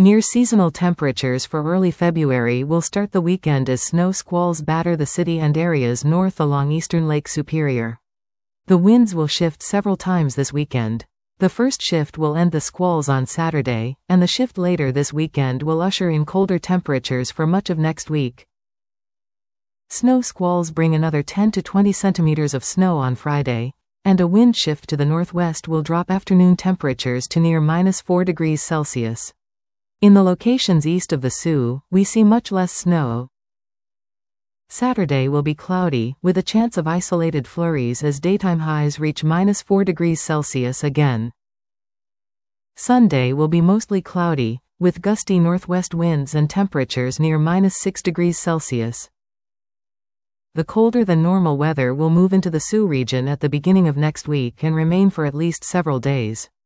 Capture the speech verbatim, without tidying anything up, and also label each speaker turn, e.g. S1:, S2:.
S1: Near-seasonal temperatures for early February will start the weekend as snow squalls batter the city and areas north along eastern Lake Superior. The winds will shift several times this weekend. The first shift will end the squalls on Saturday, and the shift later this weekend will usher in colder temperatures for much of next week. Snow squalls bring another ten to twenty centimeters of snow on Friday, and a wind shift to the northwest will drop afternoon temperatures to near minus four degrees Celsius. In the locations east of the Sioux, we see much less snow. Saturday will be cloudy, with a chance of isolated flurries as daytime highs reach minus four degrees Celsius again. Sunday will be mostly cloudy, with gusty northwest winds and temperatures near minus six degrees Celsius. The colder than normal weather will move into the Sioux region at the beginning of next week and remain for at least several days.